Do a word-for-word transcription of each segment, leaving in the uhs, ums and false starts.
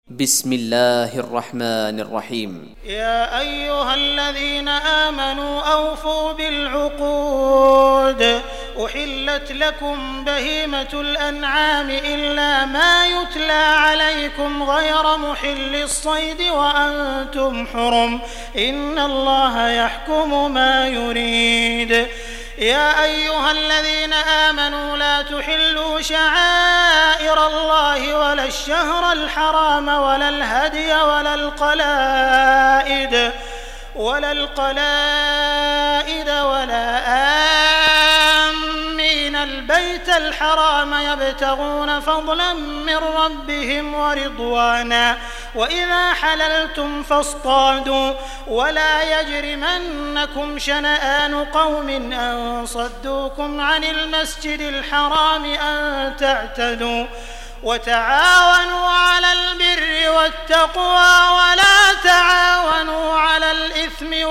بسم الله الرحمن الرحيم. يا أيها الذين آمنوا أوفوا بالعقود. أحلت لكم بهيمة الأنعام إلا ما يتلى عليكم غير محل الصيد وأنتم حرم إن الله يحكم ما يريد. يا أيها الذين آمنوا لا تحلوا شعائر الله ولا الشهر الحرام ولا الهدي ولا القلائد ولا القلائد ولا آمين البيت الحرام يبتغون فضلا من ربهم ورضوانا وإذا حللتم فاصطادوا ولا يجرمنكم شنآن قوم أن صدوكم عن المسجد الحرام أن تعتدوا وتعاونوا على البر والتقوى ولا تعاونوا على الإثم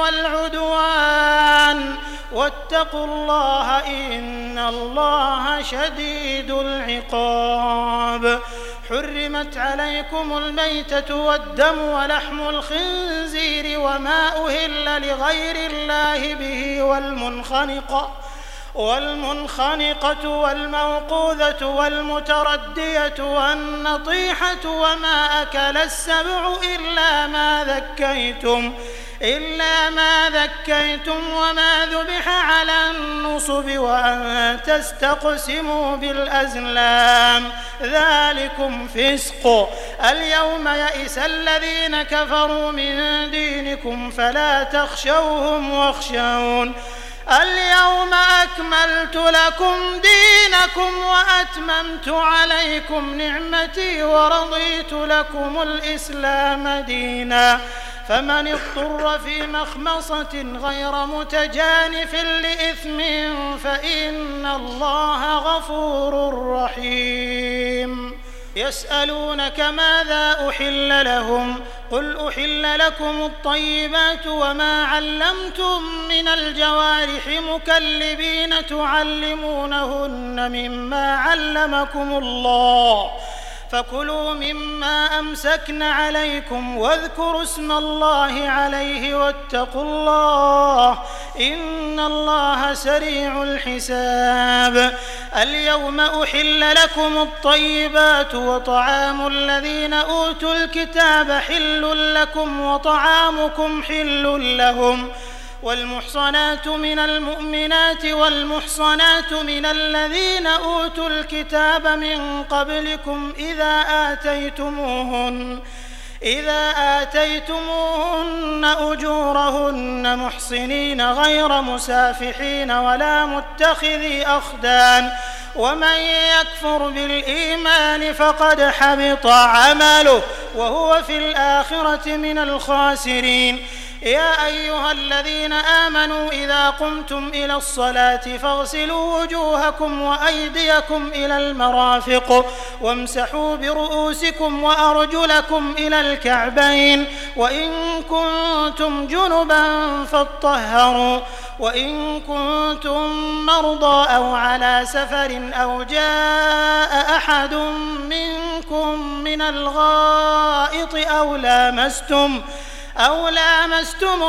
والعدوان واتقوا الله إن الله شديد العقاب. حرمت عليكم الميتة والدم ولحم الخنزير وما أهل لغير الله به والمنخنقة والمنخنقة والموقوذة والمتردية والنطيحة وما أكل السبع إلا ما ذكيتم إلا ما ذكيتم وما ذبح على النصب وأن تستقسموا بالأزلام ذلكم فسق. اليوم يئس الذين كفروا من دينكم فلا تخشوهم واخشون. اليوم أكملت لكم دينكم وأتممت عليكم نعمتي ورضيت لكم الإسلام دينا فمن اضطر في مخمصة غير متجانف لإثم فإن الله غفور رحيم. يسألونك ماذا أحل لهم قل أحل لكم الطيبات وما علمتم من الجوارح مكلبين تعلمونهن مما علمكم الله فكلوا مما أمسكن عليكم واذكروا اسم الله عليه واتقوا الله إن الله سريع الحساب. اليوم أحل لكم الطيبات وطعام الذين أوتوا الكتاب حل لكم وطعامكم حل لهم والمحصنات من المؤمنات والمحصنات من الذين أوتوا الكتاب من قبلكم إذا آتيتموهن إذا آتيتموهن أجورهن محصنين غير مسافحين ولا متخذي أخدان ومن يكفر بالإيمان فقد حبط عمله وهو في الآخرة من الخاسرين. يا أيها الذين آمنوا إذا قمتم إلى الصلاة فاغسلوا وجوهكم وأيديكم إلى المرافق وامسحوا برؤوسكم وأرجلكم إلى الكعبين وإن كنتم جنبا فاطهروا وإن كنتم مرضى أو على سفر أو جاء أحد منكم من الغائط أو لامستم أو لامستم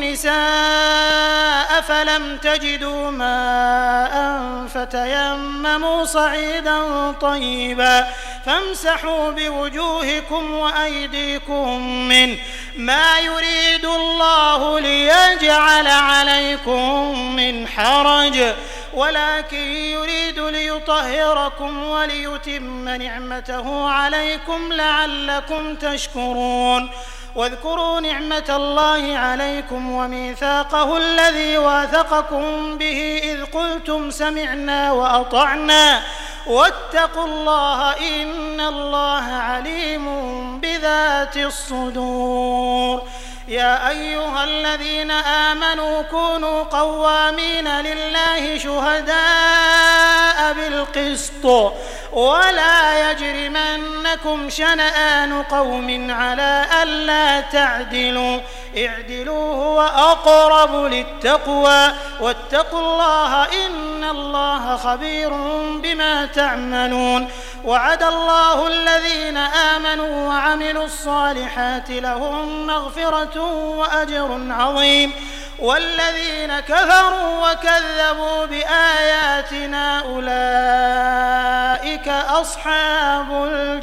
النساء فلم تجدوا ماء فتيمموا صعيدا طيبا فامسحوا بوجوهكم وأيديكم منه ما يريد الله ليجعل عليكم من حرج ولكن يريد ليطهركم وليتم نعمته عليكم لعلكم تشكرون. واذكروا نعمة الله عليكم وميثاقه الذي واثقكم به إذ قلتم سمعنا وأطعنا واتقوا الله إن الله عليم بذات الصدور. يا أيها الذين آمنوا كونوا قوامين لله شهداء بالقسط ولا يجرمنكم شنآن قوم على ألا تعدلوا اعدلوا هو أقرب للتقوى واتقوا الله إن الله خبير بما تعملون. وعد الله الذين آمنوا وعملوا الصالحات لهم مغفرة وأجر عظيم والذين كفروا وكذبوا بآياتنا أولئك أصحاب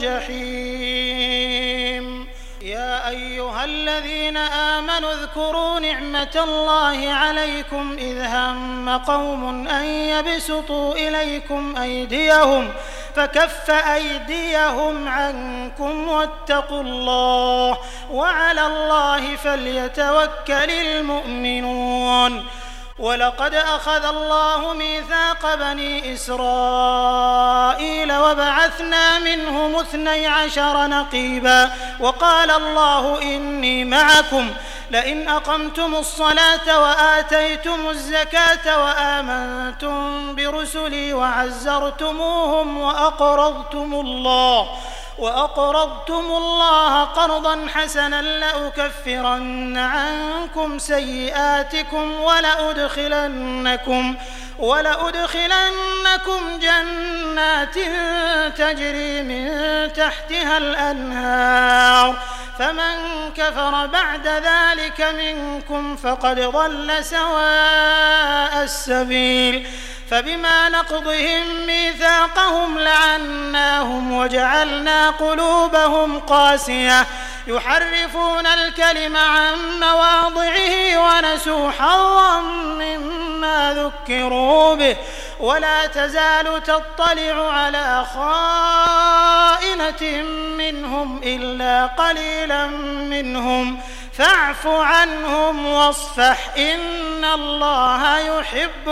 الجحيم. يا أيها الذين آمنوا اذكروا نعمة الله عليكم إذ هم قوم أن يبسطوا إليكم أيديهم فكف أيديهم عنكم واتقوا الله وعلى الله فليتوكل المؤمنون. ولقد أخذ الله ميثاق بني إسرائيل وبعثنا منهم اثني عشر نقيبا وقال الله إني معكم لئن أقمتم الصلاة وآتيتم الزكاة وآمنتم برسلي وعزرتموهم وأقرضتم الله وأقرضتم الله قرضا حسنا لأكفرن عنكم سيئاتكم ولأدخلنكم ولأدخلنكم جنات تجري من تحتها الأنهار فمن كفر بعد ذلك منكم فقد ضل سواء السبيل. فبما نقضهم ميثاقهم لعناهم وجعلنا قلوبهم قاسية يحرفون الكلم عن مواضعه ونسوا حظا مما ذكروا به ولا تزال تطلع على خائنة منهم إلا قليلا منهم فاعف عنهم واصفح إن الله يحب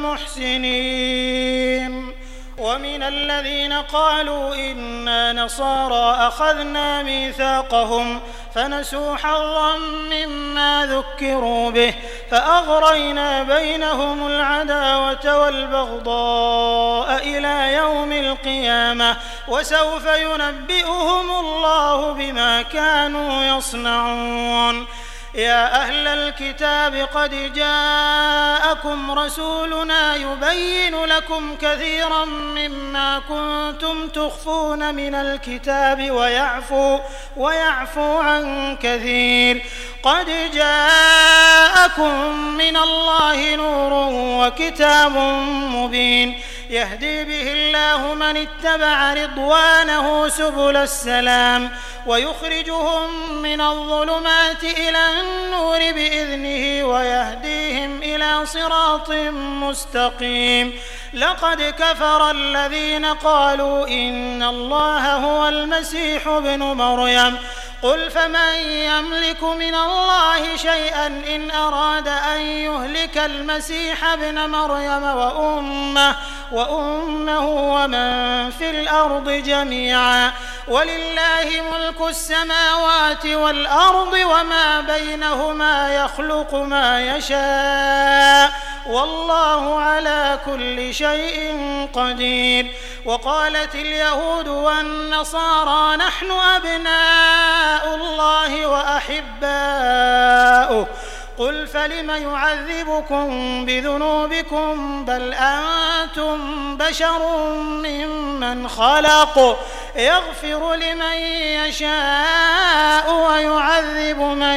المحسنين. ومن الذين قالوا إنا نصارى أخذنا ميثاقهم فنسوا حظا مما ذكروا به فأغرينا بينهم العداوة والبغضاء إلى يوم القيامة وسوف ينبئهم الله بما كانوا يصنعون. يا أهل الكتاب قد جاءكم رسولنا يبين لكم كثيرا مما كنتم تخفون من الكتاب ويعفو, ويعفو عن كثير. قد جاءكم من الله نور وكتاب مبين يهدي به الله من اتبع رضوانه سبل السلام ويخرجهم من الظلمات إلى النور بإذنه ويهديهم إلى صراط مستقيم. لقد كفر الذين قالوا إن الله هو المسيح ابن مريم قل فمن يملك من الله شيئا إن أراد أن يهلك المسيح ابن مريم وأمه, وأمه ومن في الأرض جميعا ولله ملك السماوات والأرض وما بينهما يخلق ما يشاء والله على كل شيء قدير. وقالت اليهود والنصارى نحن أبناء الله وأحباؤه قل فلم يعذبكم بذنوبكم بل أنتم بشر ممن خلق يغفر لمن يشاء ويعذب من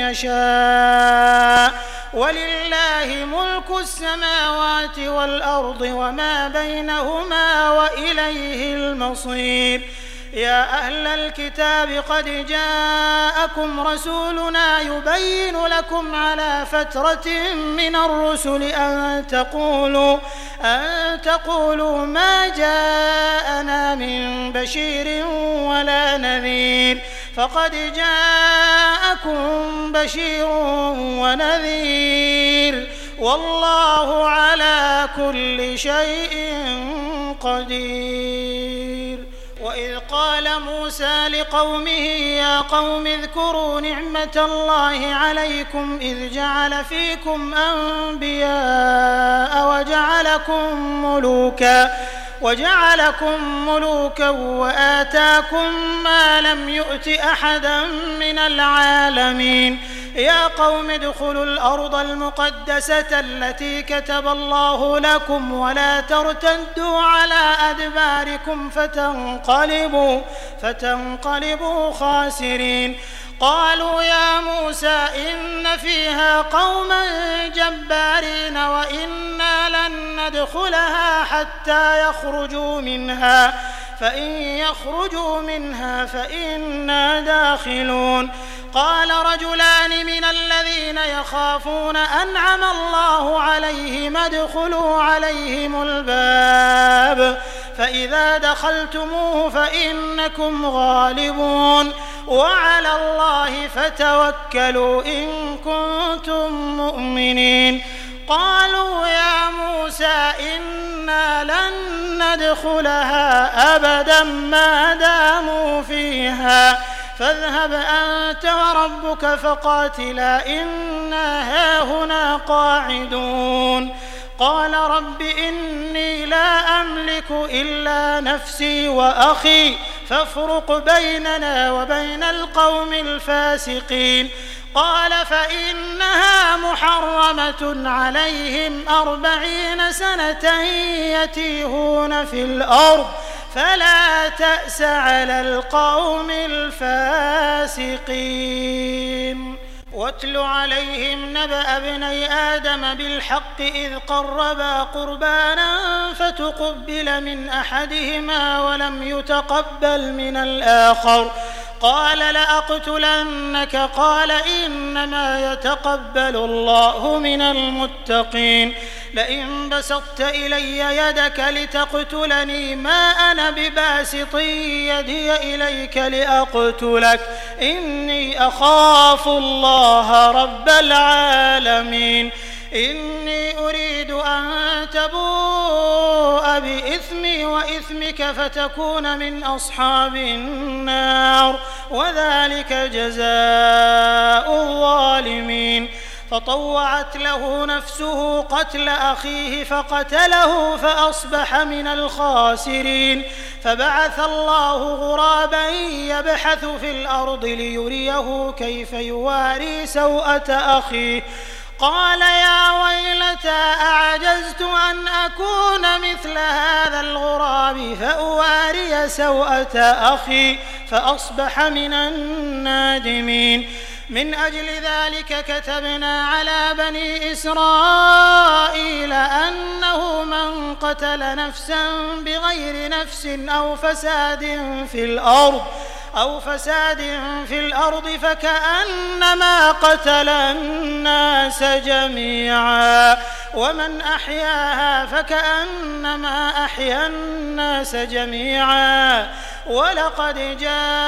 يشاء ولله ملك السماوات والأرض وما بينهما وإليه المصير. يا أهل الكتاب قد جاءكم رسولنا يبين لكم على فترة من الرسل أن تقولوا, أن تقولوا ما جاءنا من بشير ولا نذير فقد جاءكم بشير ونذير والله على كل شيء قدير. وإذ قال موسى لقومه يا قوم اذكروا نعمة الله عليكم إذ جعل فيكم أنبياء وجعلكم ملوكا وجعلكم ملوكا وآتاكم ما لم يؤت أحدا من العالمين يا قوم ادخلوا الأرض المقدسة التي كتب الله لكم ولا ترتدوا على أدباركم فتنقلبوا, فتنقلبوا خاسرين. قالوا يا موسى إن فيها قوما جبارين وإنا لن ندخلها حتى يخرجوا منها فإن يخرجوا منها فإنا داخلون. قال رجلان من الذين يخافون أنعم الله عليهم ادخلوا عليهم الباب فإذا دخلتموه فإنكم غالبون وعلى الله فتوكلوا إن كنتم مؤمنين. قالوا يا موسى إنا لن ندخلها أبدا ما داموا فيها فاذهب أنت وربك فقاتلا إنا هاهنا قاعدون. قال رب إني لا أملك إلا نفسي وأخي فافرق بيننا وبين القوم الفاسقين. قال فإنها محرمة عليهم أربعين سنة يتيهون في الأرض فلا تأس على القوم الفاسقين. واتل عليهم نبأ ابني آدم بالحق إذ قربا قربانا فتقبل من أحدهما ولم يتقبل من الآخر قال لأقتلنك قال إنما يتقبل الله من المتقين. لئن بسطت إلي يدك لتقتلني ما أنا بباسط يدي إليك لأقتلك إني أخاف الله رب العالمين. إني أريد أن تبوء بإثمي وإثمك فتكون من أصحاب النار وذلك جزاء الظالمين. فطوعت له نفسه قتل أخيه فقتله فأصبح من الخاسرين. فبعث الله غرابا يبحث في الأرض ليريه كيف يواري سوءة أخيه قال يا ويلتى أعجزت أن أكون مثل هذا الغراب فأواري سوءة أخي فأصبح من النادمين. من أجل ذلك كتبنا على بني إسرائيل أنه من قتل نفسا بغير نفس أو فساد في الأرض أو فساد في الأرض فكأنما قتل الناس جميعا ومن أحياها فكأنما أحيا الناس جميعا ولقد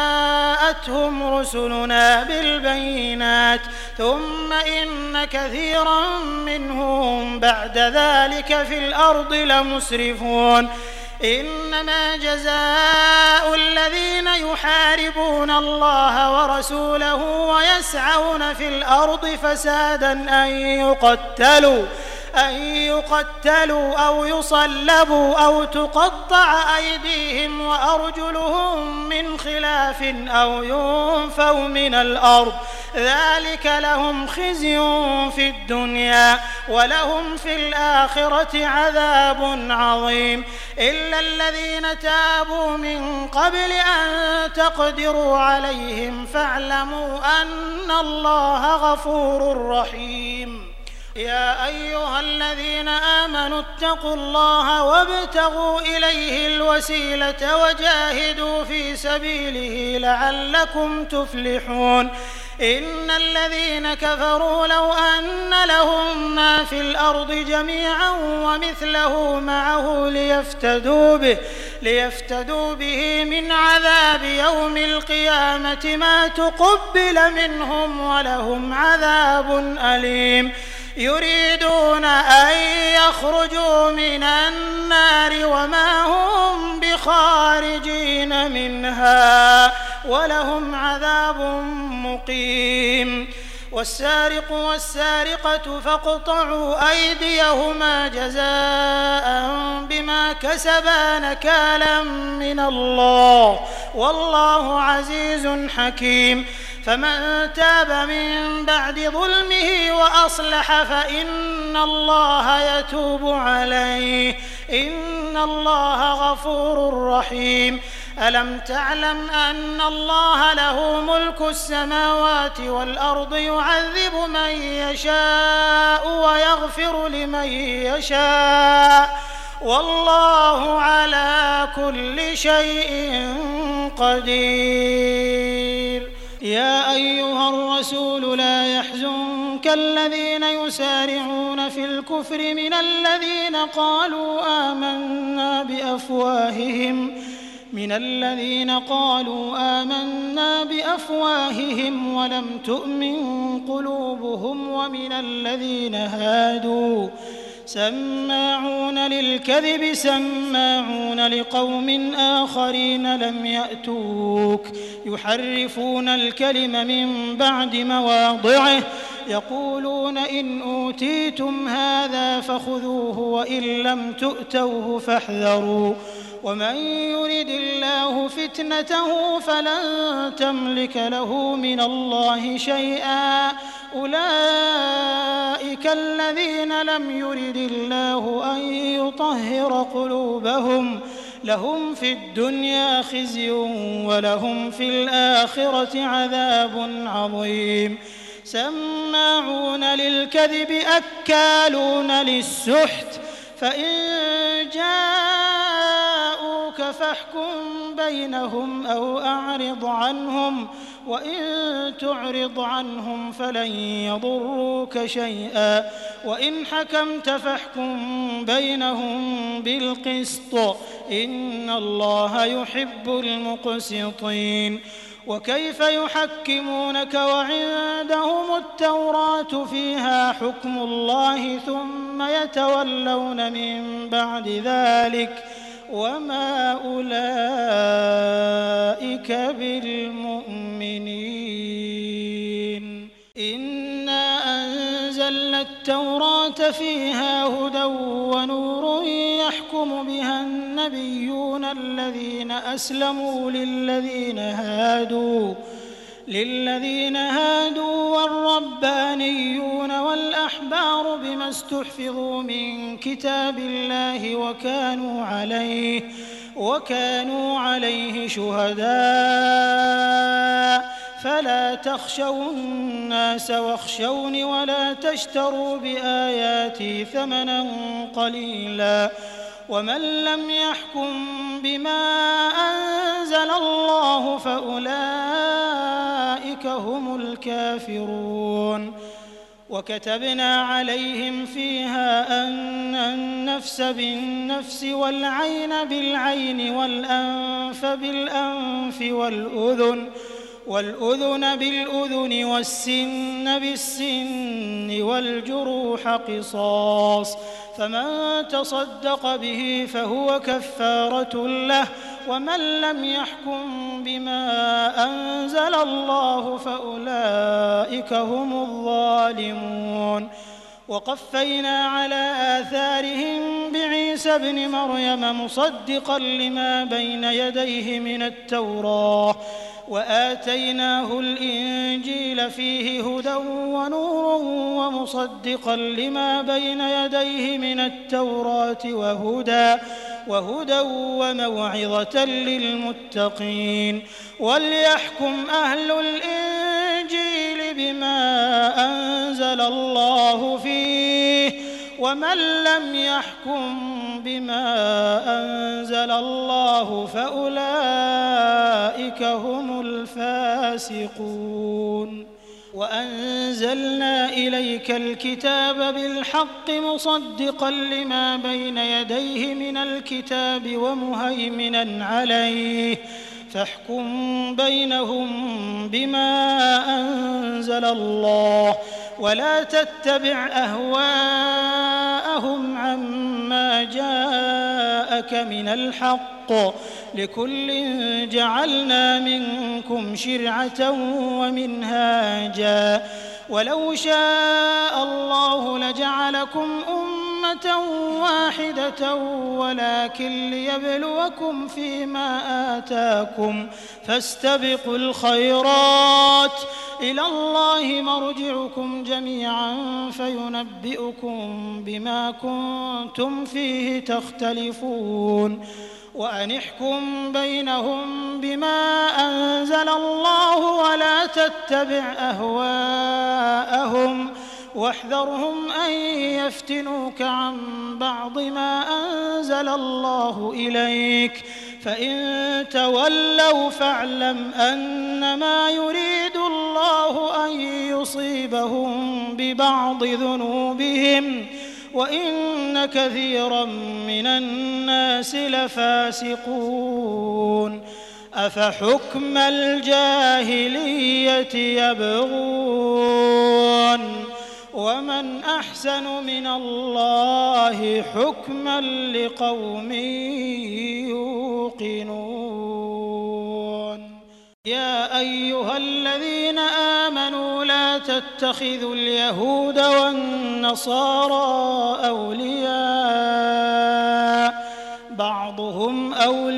جاءتهم رسلنا بالبينات ثم إن كثيرا منهم بعد ذلك في الأرض لمسرفون. إنما جزاء الذين يحاربون الله ورسوله ويسعون في الأرض فسادا أن يقتلوا أن يقتلوا أو يصلبوا أو تقطع أيديهم وأرجلهم من خلاف أو ينفوا من الأرض ذلك لهم خزي في الدنيا ولهم في الآخرة عذاب عظيم. إلا الذين تابوا من قبل أن تقدروا عليهم فاعلموا أن الله غفور رحيم. يا أيها الذين آمنوا اتقوا الله وابتغوا إليه الوسيلة وجاهدوا في سبيله لعلكم تفلحون. إن الذين كفروا لو أن لهم ما في الأرض جميعا ومثله معه ليفتدوا به, ليفتدوا به من عذاب يوم القيامة ما تقبل منهم ولهم عذاب أليم. يريدون أن يخرجوا من النار وما هم بخارجين منها ولهم عذاب مقيم. والسارق والسارقة فاقطعوا أيديهما جزاء بما كسبا نكالا من الله والله عزيز حكيم. فمن تاب من بعد ظلمه وأصلح فإن الله يتوب عليه إن الله غفور رحيم. ألم تعلم أن الله له ملك السماوات والأرض يعذب من يشاء ويغفر لمن يشاء والله على كل شيء قدير. يا أيها الرسول لا يحزنك الذين يسارعون في الكفر من الذين قالوا آمنا بأفواههم من الذين قالوا آمنا بأفواههم ولم تؤمن قلوبهم ومن الذين هادوا سماعون للكذب سماعون لقوم آخرين لم يأتوك يحرفون الكلم من بعد مواضعه يقولون إن أوتيتم هذا فخذوه وإن لم تؤتوه فاحذروا ومن يرد الله فتنته فلن تملك له من الله شيئا أولئك الذين لم يرد الله أن يطهر قلوبهم لهم في الدنيا خزي ولهم في الآخرة عذاب عظيم. سماعون للكذب أكالون للسحت فإن جاءوك فاحكم بينهم أو أعرض عنهم وإن تعرض عنهم فلن يضروك شيئا وإن حكمت فاحكم بينهم بالقسط إن الله يحب المقسطين. وكيف يحكمونك وعندهم التوراة فيها حكم الله ثم يتولون من بعد ذلك وما أولئك بالمؤمنين. إنا أنزلنا التوراة فيها هدى ونور يحكم بها النبيون الذين أسلموا للذين هادوا للذين هادوا والربانيون والأحبار بما استحفظوا من كتاب الله وكانوا عليه وكانوا عليه شهداء فلا تخشوا الناس واخشوني ولا تشتروا بآياتي ثمنا قليلا ومن لم يحكم بما أنزل الله فأولئك هم الكافرون. وكتبنا عليهم فيها أن النفس بالنفس والعين بالعين والأنف بالأنف والأذن والأذن بالأذن والسن بالسن والجروح قصاص فمن تصدق به فهو كفارة له ومن لم يحكم بما أنزل الله فأولئك هم الظالمون. وقفينا على آثارهم بعيسى ابن مريم مصدقا لما بين يديه من التوراة وآتيناه الإنجيل فيه هدى ونور ومصدقا لما بين يديه من التوراة وهدى وهدى وموعظة للمتقين. وليحكم أهل الإنجيل بما أنزل الله فيه ومن لم يحكم بما أنزل الله فأولئك هم الفاسقون. وأنزلنا إليك الكتاب بالحق مصدقا لما بين يديه من الكتاب ومهيمنا عليه فاحكم بينهم بما أنزل الله ولا تتبع أهواءهم عما جاءك من الحق لكل جعلنا منكم شرعة ومنهاجا ولو شاء الله لجعلكم أمة واحدة ولكن ليبلوكم فيما آتاكم فاستبقوا الخيرات إلى الله مرجعكم جميعا فينبئكم بما كنتم فيه تختلفون وأن احكم بينهم بما أنزل الله ولا تتبع أهواءهم واحذرهم أن يفتنوك عن بعض ما أنزل الله إليك فإن تولوا فاعلم أنما يريد الله أن يصيبهم ببعض ذنوبهم وإن كثيرا من الناس لفاسقون أفحكم الجاهلية يبغون ومن أحسن من الله حكما لقوم يوقنون يا أيها الذين آمنوا لا تتخذوا اليهود والنصارى أولياء بعضهم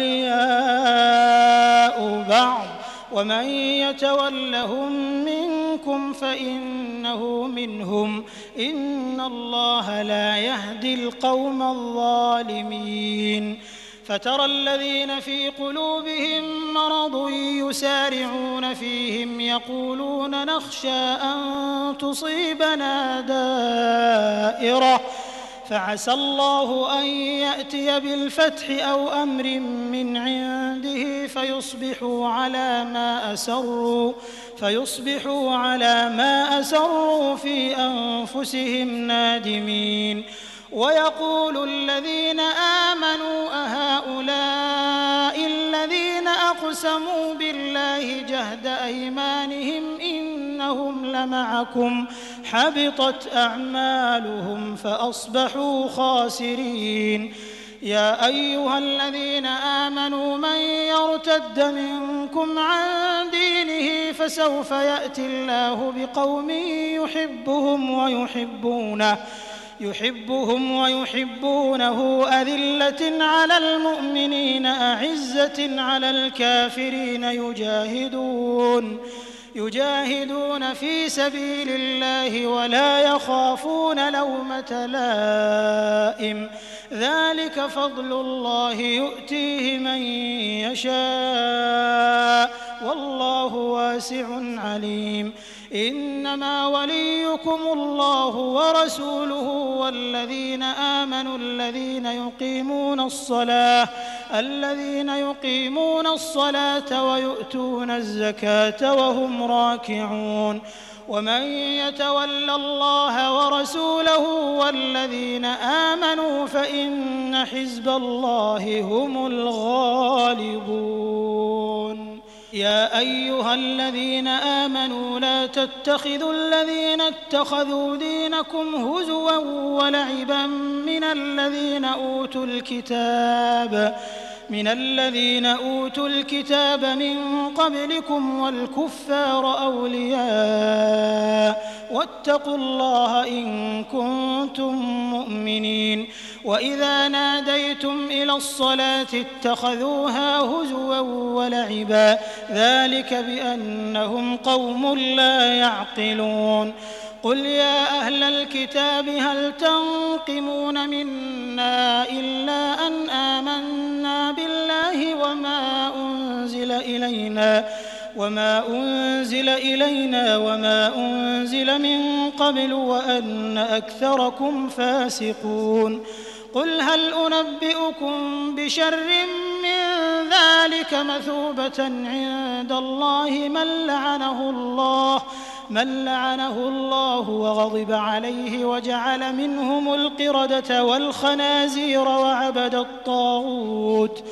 أولياء بعض ومن يتولهم منكم فإنه منهم إن الله لا يهدي القوم الظالمين فترى الذين في قلوبهم مرض يسارعون فيهم يقولون نخشى أن تصيبنا دائرة فعسى الله أن يأتي بالفتح أو أمر من عنده فيصبحوا على ما أسروا فيصبحوا على ما أسروا في أنفسهم نادمين ويقول الذين آمنوا أهؤلاء الذين أقسموا بالله جهد أيمانهم إنهم لمعكم حبطت أعمالهم فأصبحوا خاسرين يا أيها الذين آمنوا من يرتد منكم عن دينه فسوف يأتي الله بقوم يحبهم ويحبونه يحبهم ويحبونه أذلة على المؤمنين أعزة على الكافرين يجاهدون يجاهدون في سبيل الله ولا يخافون لومة لائم ذلك فضل الله يؤتيه من يشاء والله واسع عليم إنما وليكم الله ورسوله والذين آمنوا الذين يقيمون الصلاة الذين يقيمون الصلاة ويؤتون الزكاة وهم راكعون ومن يتول الله ورسوله والذين آمنوا فإن حزب الله هم الغالبون يا أيها الذين آمنوا لا تتخذوا الذين اتخذوا دينكم هزوا ولعبا من الذين أوتوا الكتاب من الذين أوتوا الكتاب من قبلكم والكفار أولياء واتقوا الله إن كنتم مؤمنين وإذا ناديتم إلى الصلاة اتخذوها هزوا ولعبا ذلك بأنهم قوم لا يعقلون قل يا أهل الكتاب هل تنقمون منا إلا أن آمنا بالله وما أنزل إلينا وما أنزل إلينا وما أنزل من قبل وأن أكثركم فاسقون قل هل أنبئكم بشر من ذلك مثوبة عند الله من لعنه الله من لعنه الله وغضب عليه وجعل منهم القردة والخنازير وعبد الطاغوت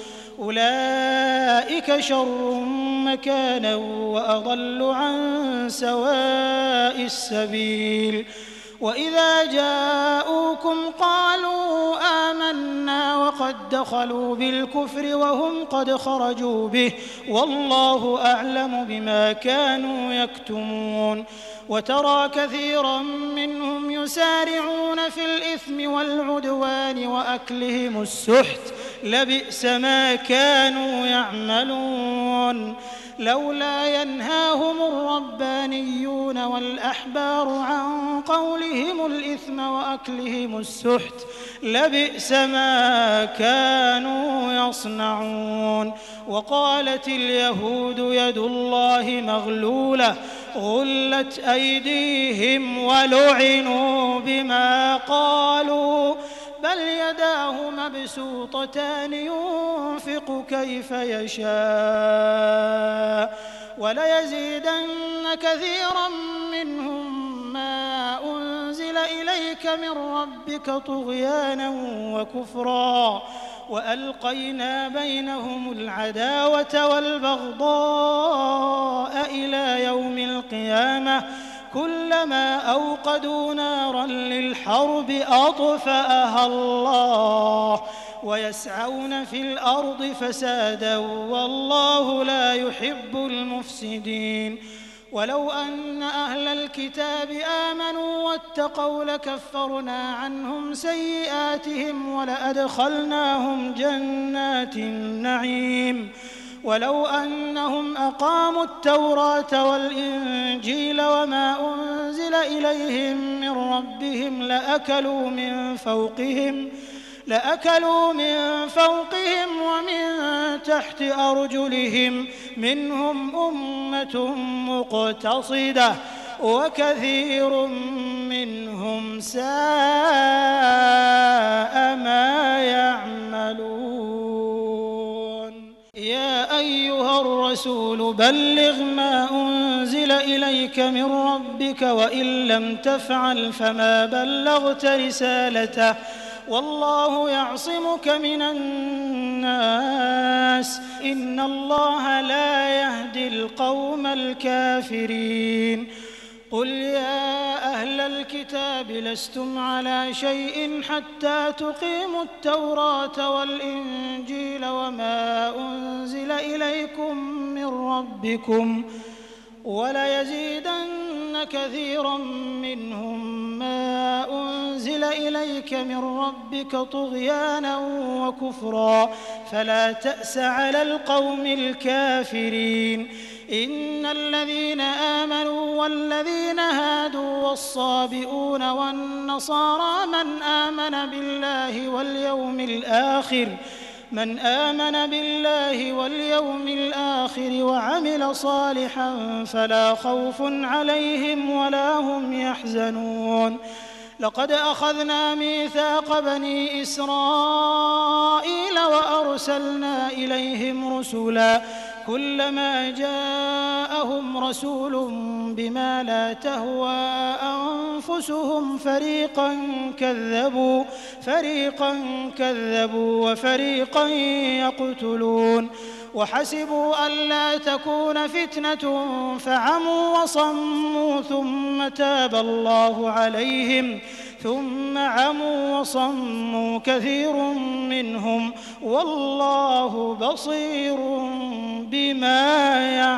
أولئك شر مكانا وأضل عن سواء السبيل وإذا جاءوكم قالوا آمنا وقد دخلوا بالكفر وهم قد خرجوا به والله أعلم بما كانوا يكتمون وترى كثيرا منهم يسارعون في الإثم والعدوان وأكلهم السحت لبئس ما كانوا يعملون لولا ينهاهم الربانيون الربانيون والأحبار عن قولهم الإثم وأكلهم السحت لبئس ما كانوا يصنعون. وقالت اليهود يد الله مغلولة غلت أيديهم ولعنوا بما قالوا بل يداه مبسوطتان ينفق كيف يشاء وليزيدن كثيرا منهم ما أنزل إليك من ربك طغيانا وكفرا وألقينا بينهم العداوة والبغضاء إلى يوم القيامة كلما أوقدوا نارا للحرب أطفأها الله ويسعون في الأرض فسادا والله لا يحب المفسدين. ولو أن أهل الكتاب آمنوا واتقوا لكفرنا عنهم سيئاتهم ولأدخلناهم جنات النعيم ولو أنهم أقاموا التوراة والإنجيل وما أنزل إليهم من ربهم لأكلوا من فوقهم لأكلوا من فوقهم ومن تحت أرجلهم منهم أمة مقتصدة وكثير منهم ساء ما يعملون. يا أيها الرسول بلغ ما أنزل إليك من ربك وإن لم تفعل فما بلغت رسالته والله يعصمك من الناس إن الله لا يهدي القوم الكافرين. قل يا أهل الكتاب لستم على شيء حتى تقيموا التوراة والإنجيل وما أنزل إليكم من ربكم وليزيدن كثيرا منهم ما أنزل إليك من ربك طغيانا وكفرا فلا تأس على القوم الكافرين. إن الذين آمنوا والذين هادوا والصابئون والنصارى من آمن بالله واليوم الآخر من آمن بالله واليوم الآخر وعمل صالحا فلا خوف عليهم ولا هم يحزنون. لقد أخذنا ميثاق بني إسرائيل وأرسلنا إليهم رسلا كلما جاءهم رسول بما لا تهوى أنفسهم فريقا كذبوا فريقا كذبوا وفريقا يقتلون وحسبوا ألا تكون فتنة فعموا وصموا ثم تاب الله عليهم ثم عموا وصموا كثير منهم والله بصير بما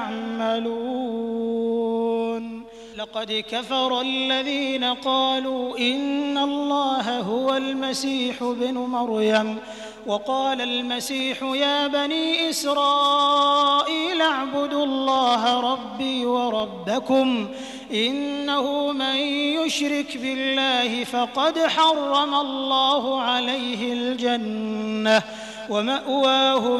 يعملون. لقد كفر الذين قالوا إن الله هو المسيح ابن مريم وقال المسيح يا بني إسرائيل اعبدوا الله ربي وربكم إنه من يشرك بالله فقد حرم الله عليه الجنة ومأواه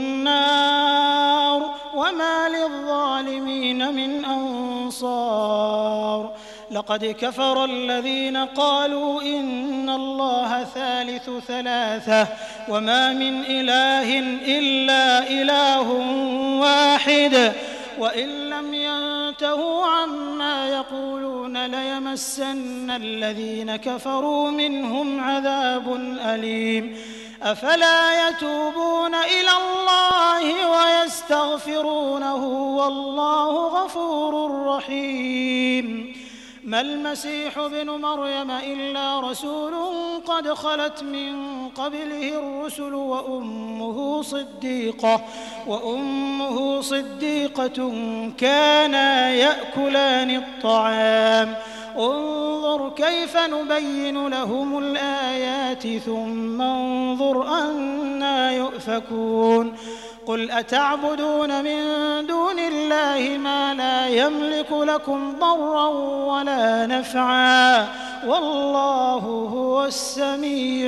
النار وما للظالمين من أنصار. لقد كفر الذين قالوا إن الله ثالث ثلاثة وما من إله إلا إله واحد وإن لم ينتهوا عما يقولون ليمسن الذين كفروا منهم عذاب أليم. أفلا يتوبون إلى الله ويستغفرونه والله غفور رحيم. ما المسيح ابن مريم إلا رسول قد خلت من قبله الرسل وأمه صديقة وأمه صديقة كانا يأكلان الطعام انظر كيف نبين لهم الآيات ثم انظر أنى يؤفكون. قل أتعبدون من دون الله ما لا يملك لكم ضرا ولا نفعا والله هو السميع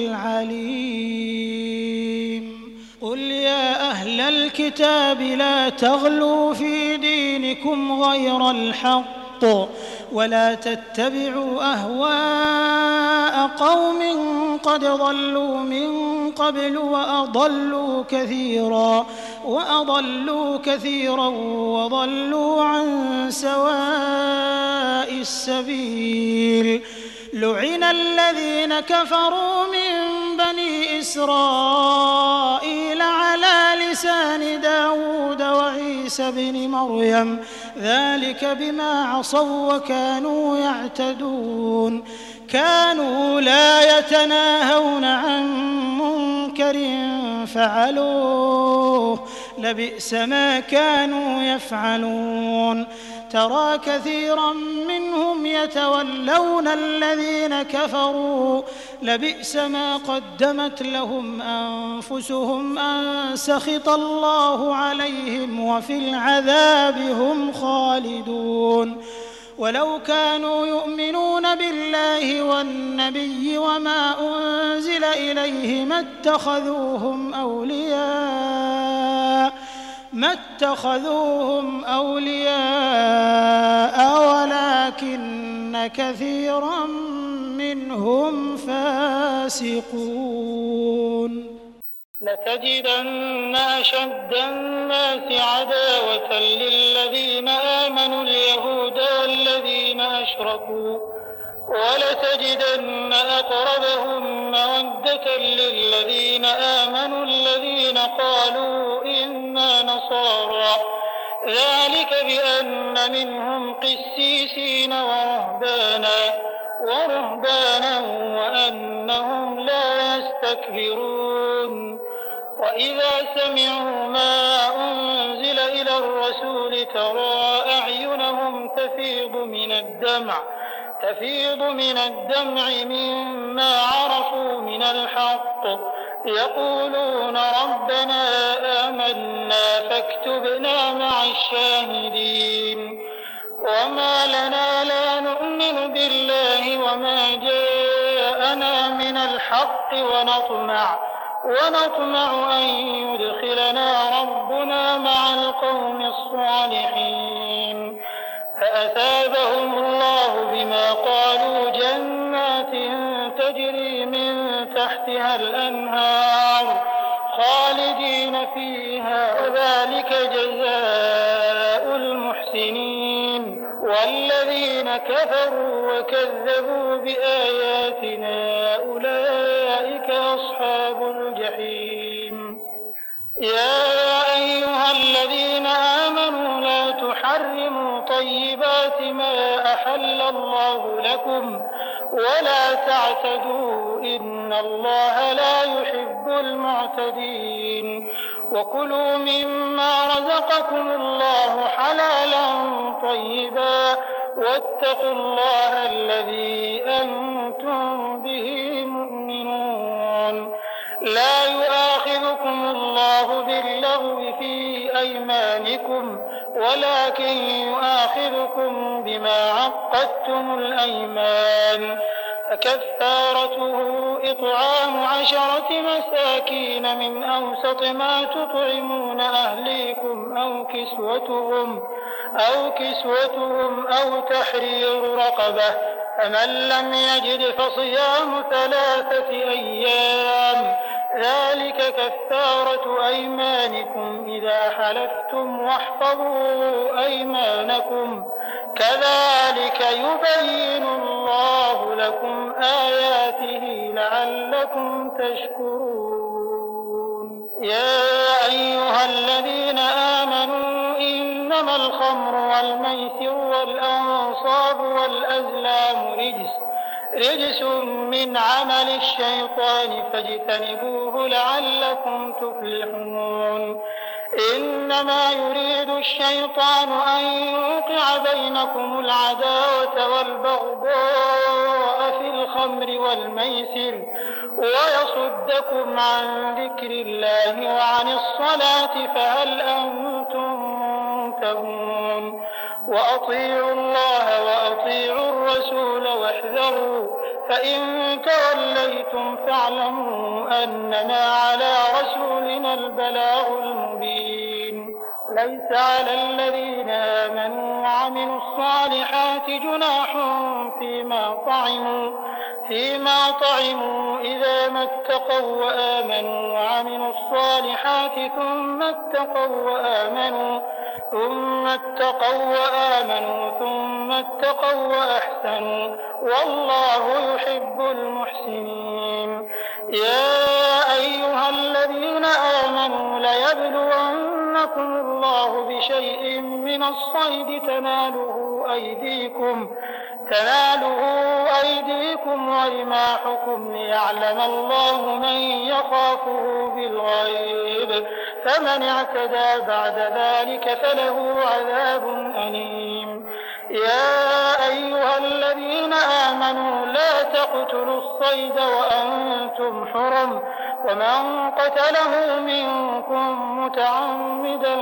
العليم قل يا أهل الكتاب لا تغلوا في دينكم غير الحق ولا تتبعوا أهواء قوم قد ضلوا من قبل وأضلوا كثيرا وأضلوا كثيرا وضلوا عن سواء السبيل لعن الذين كفروا من بني إسرائيل على لسان داود وعيسى بن مريم ذلك بما عصوا وكانوا يعتدون كانوا لا يتناهون عن منكر فعلوه لبئس ما كانوا يفعلون ترى كثيرا منهم يتولون الذين كفروا لبئس ما قدمت لهم أنفسهم أن سخط الله عليهم وفي العذاب هم خالدون ولو كانوا يؤمنون بالله والنبي وما أنزل إليه ما اتخذوهم أولياء ما اتخذوهم أولياء ولكن كثيرا منهم فاسقون لتجدن أشد الناس عداوة للذين آمنوا اليهود والذين أشركوا ولتجدن أقربهم مودة للذين آمنوا الذين قالوا إنا نصارى ذلك بأن منهم قسيسين ورهبانا ورهبانا وأنهم لا يستكبرون وإذا سمعوا ما أنزل إلى الرسول ترى أعينهم تفيض من الدمع تفيض من الدمع مما عرفوا من الحق يقولون ربنا آمنا فاكتبنا مع الشاهدين وما لنا لا نؤمن بالله وما جاءنا من الحق ونطمع ونطمع أن يدخلنا ربنا مع القوم الصالحين فأثابهم الله بما قالوا جنات تجري من تحتها الأنهار خالدين فيها وذلك جزاء المحسنين والذين كفروا وكذبوا بآياتنا أولئك أصحاب الجحيم يا أيها الذين آمنوا لا تحرموا طيبات ما أحل الله لكم ولا تعتدوا إن الله لا يحب المعتدين وكلوا مما رزقكم الله حلالا طيبا واتقوا الله الذي أنتم به مؤمنون لا يؤاخذكم الله باللغو في أيمانكم ولكن يؤاخذكم بما عقدتم الأيمان فكفارته إطعام عشرة مساكين من أوسط ما تطعمون أهليكم أو كسوتهم أو كسوتهم أو تحرير رقبة فمن لم يجد فصيام ثلاثة أيام ذلك كفارة أيمانكم إذا حلفتم واحفظوا أيمانكم كذلك يبين الله لكم آياته لعلكم تشكرون يا أيها الذين آمنوا إنما الخمر والميسر والأنصاب والأزلام رجس رجس من عمل الشيطان فاجتنبوه لعلكم تفلحون إنما يريد الشيطان أن يوقع بينكم العداوة والبغضاء في الخمر والميسر ويصدكم عن ذكر الله وعن الصلاة فهل أنتم منتهون وأطيعوا الله وأطيعوا الرسول واحذروا فإن توليتم فاعلموا أنما على رسولنا البلاغ المبين ليس على الذين آمنوا وعملوا الصالحات جناح فيما طعموا فيما طعموا إذا ما اتقوا وآمنوا وعملوا الصالحات ثم اتقوا وآمنوا ثم اتقوا وآمنوا ثم اتقوا وأحسنوا والله يحب المحسنين يا أيها الذين آمنوا ليبلونكم الله بشيء من الصيد تناله أيديكم تناله أيديكم ورماحكم ليعلم الله من يخافه بالغيب فمن اعتدى بعد ذلك فله عذاب أليم يا أيها الذين آمنوا لا تقتلوا الصيد وأنتم حرم ومن قتله منكم متعمدا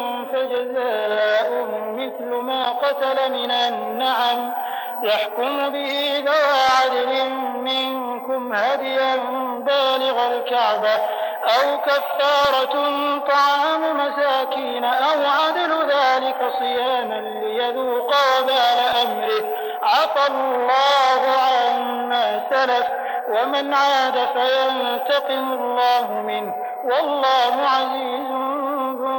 فجزاء مثل ما قتل من النعم يحكم به ذوى عدل منكم هديا بالغ الكعبة أو كفارة طعام مساكين أو عدل ذلك صياما ليذوق وبال أمره عفى الله عما سلف ومن عاد فينتقم الله منه والله عزيز ذو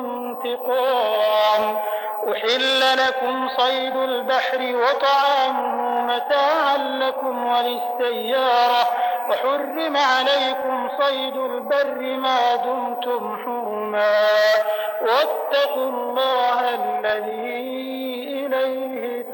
انتقام أحل لكم صيد البحر وطعامه متاعا لكم وللسيارة وحرم عليكم صيد البر ما دمتم حرما واتقوا الله الذي إليه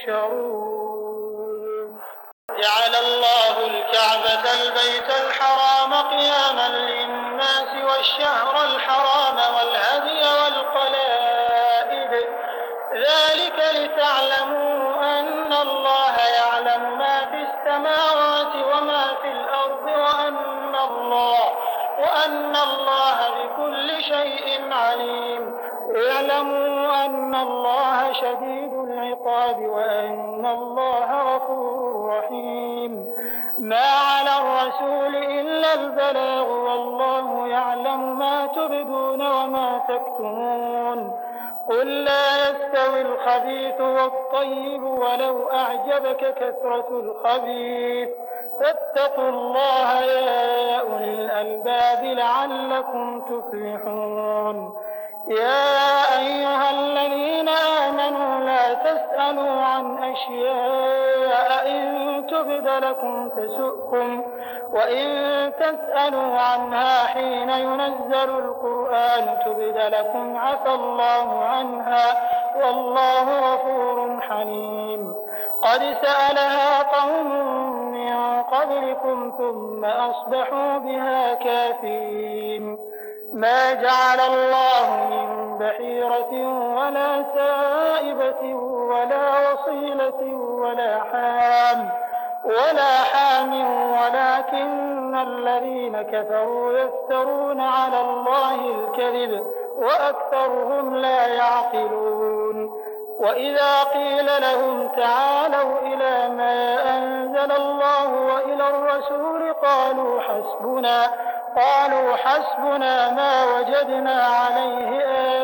تحشرون جعل الله الكعبة البيت الحرام قياما للناس والشهر الحرام والهدي والقلائد ذلك لتعلموا أن الله يعلم ما في السماوات وما في الأرض وأن الله وأن الله بكل شيء عليم اعلموا أن الله شديد العقاب وأن الله غفور رحيم ما على الرسول إلا البلاغ والله يعلم ما تبدون وما تكتمون قل لا يستوي الخبيث والطيب ولو أعجبك كثرة الخبيث فاتقوا الله يا أولي الألباب لعلكم تفلحون يا أيها الذين آمنوا لا تسألوا عن أشياء إن تبد لكم تسؤكم وإن تسألوا عنها حين ينزل القرآن تبد لكم عفى الله عنها والله غفور حليم قد سألها قوم من قبلكم ثم أصبحوا بها كافرين ما جعل الله من بحيرة ولا سائبة ولا وصيلة ولا حام ولا حام ولكن الذين كفروا يفترون على الله الكذب وأكثرهم لا يعقلون وإذا قيل لهم تعالوا إلى ما أنزل الله وإلى الرسول قالوا حسبنا قالوا حسبنا ما وجدنا عليه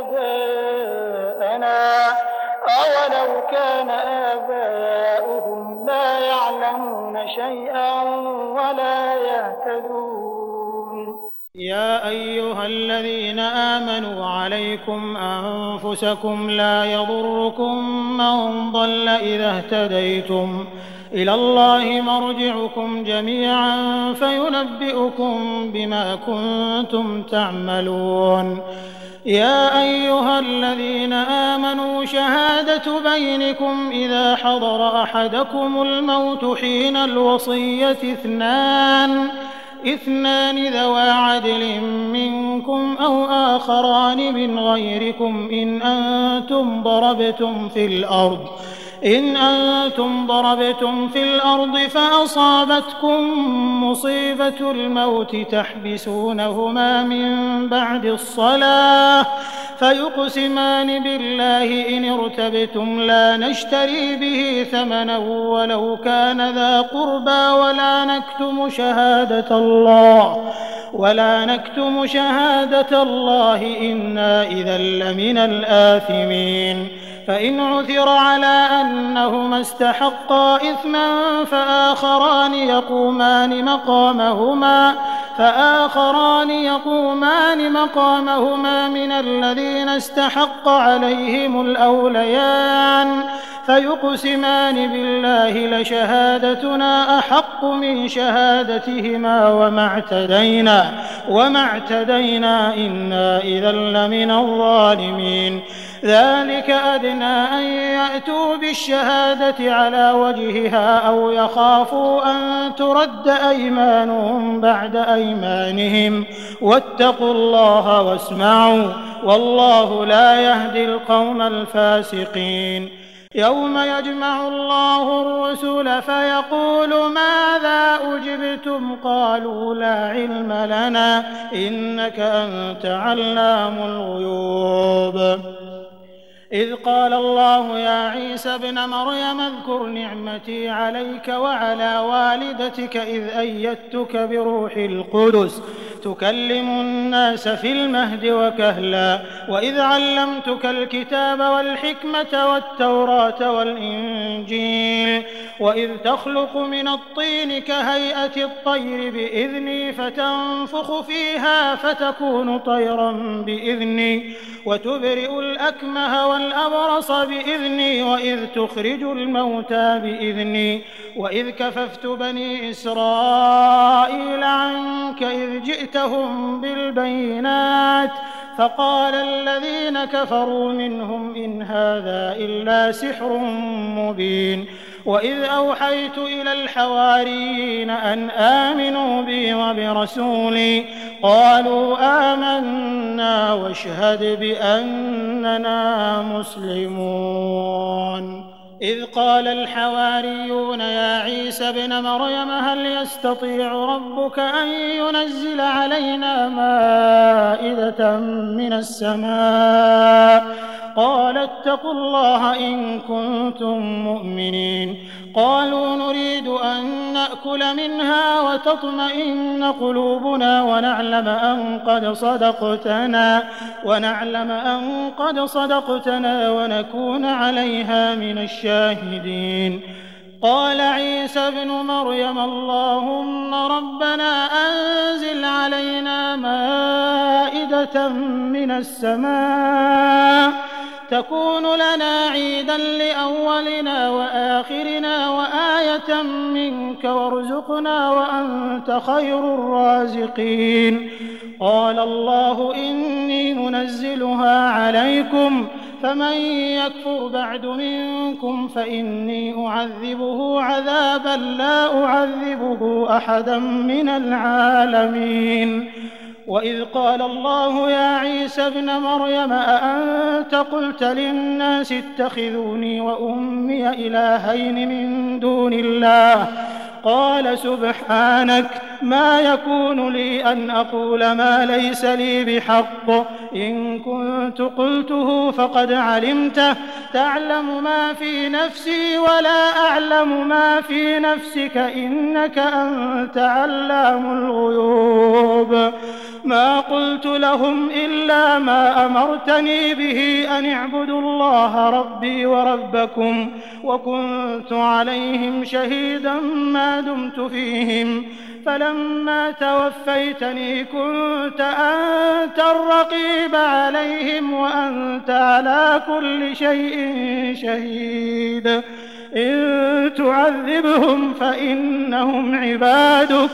آباءنا أولو كان آباؤهم لا يعلمون شيئا ولا يهتدون يا أيها الذين آمنوا عليكم أنفسكم لا يضركم من ضل إذا اهتديتم إلى الله مرجعكم جميعا فينبئكم بما كنتم تعملون يا أيها الذين آمنوا شهادة بينكم إذا حضر أحدكم الموت حين الوصية اثنان اثنان ذوى عدل منكم أو آخران من غيركم إن أنتم ضربتم في الأرض إن أنتم ضربتم في الأرض فأصابتكم مصيبة الموت تحبسونهما من بعد الصلاة فيقسمان بالله إن ارتبتم لا نشتري به ثمنا ولو كان ذا قربى ولا نكتم شهادة الله ولا نكتم شهادة الله إنا إذا لمن الآثمين فإن عثر على أنهما استحقا إثما فآخران يقومان مقامهما فآخران يقومان مقامهما من الذين استحق عليهم الأوليان فيقسمان بالله لشهادتنا أحق من شهادتهما وما اعتدينا وما اعتدينا إنا إذا لمن الظالمين ذلك أدنى أن يأتوا بالشهادة على وجهها أو يخافوا أن ترد أيمانهم بعد أيمانهم واتقوا الله واسمعوا والله لا يهدي القوم الفاسقين يوم يجمع الله الرسل فيقول ماذا أجبتم قالوا لا علم لنا إنك أنت علام الغيوب إذ قال الله يا عيسى ابن مريم اذكر نعمتي عليك وعلى والدتك إذ أيدتك بروح القدس تكلم الناس في المهد وكهلا وإذ علمتك الكتاب والحكمة والتوراة والإنجيل وإذ تخلق من الطين كهيئة الطير بإذني فتنفخ فيها فتكون طيرا بإذني وتبرئ الأكمه والأبرص بإذني وإذ تخرج الموتى بإذني وإذ كففت بني إسرائيل عنك إذ جئتهم بالبينات فقال الذين كفروا منهم إن هذا إلا سحر مبين وإذ أوحيت إلى الحواريين أن آمنوا بي وبرسولي قالوا آمنا واشهد بأننا مسلمون إذ قال الحواريون يا عيسى ابن مريم هل يستطيع ربك أن ينزل علينا مائدة من السماء قال اتقوا الله إن كنتم مؤمنين قالوا نريد أن نأكل منها وتطمئن قلوبنا ونعلم أن قد صدقتنا ونعلم أن قد صدقتنا ونكون عليها من الشاهدين قال عيسى ابن مريم اللهم ربنا أنزل علينا مائدة من السماء تكون لنا عيدا لأولنا وآخرنا وآية منك وارزقنا وأنت خير الرازقين قال الله إني منزلها عليكم فمن يكفر بعد منكم فإني أعذبه عذابا لا أعذبه أحدا من العالمين وإذ قال الله يا عيسى ابن مريم أأنت قلت للناس اتخذوني وأمي إلهين من دون الله قال سبحانك ما يكون لي أن أقول ما ليس لي بحق إن كنت قلته فقد علمته تعلم ما في نفسي ولا أعلم ما في نفسك إنك أنت علام الغيوب ما قلت لهم إلا ما أمرتني به أن اعبدوا الله ربي وربكم وكنت عليهم شهيدا ما دمت فيهم فلما توفيتني كنت أنت الرقيب عليهم وأنت على كل شيء شهيد إن تعذبهم فإنهم عبادك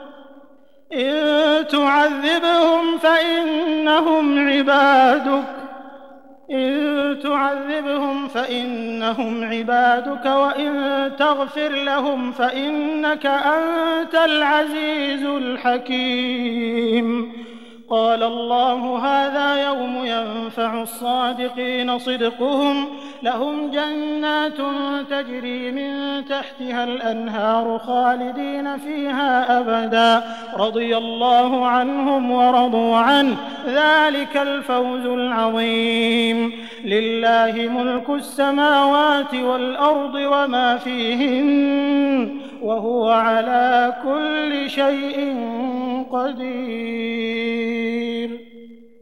إن تعذبهم فإنهم عبادك إن تعذبهم فإنهم عبادك وإن تغفر لهم فإنك أنت العزيز الحكيم قال الله هذا يوم ينفع الصادقين صدقهم لهم جنات تجري من تحتها الأنهار خالدين فيها أبدا رضي الله عنهم ورضوا عنه ذلك الفوز العظيم لله ملك السماوات والأرض وما فيهن وهو على كل شيء قدير.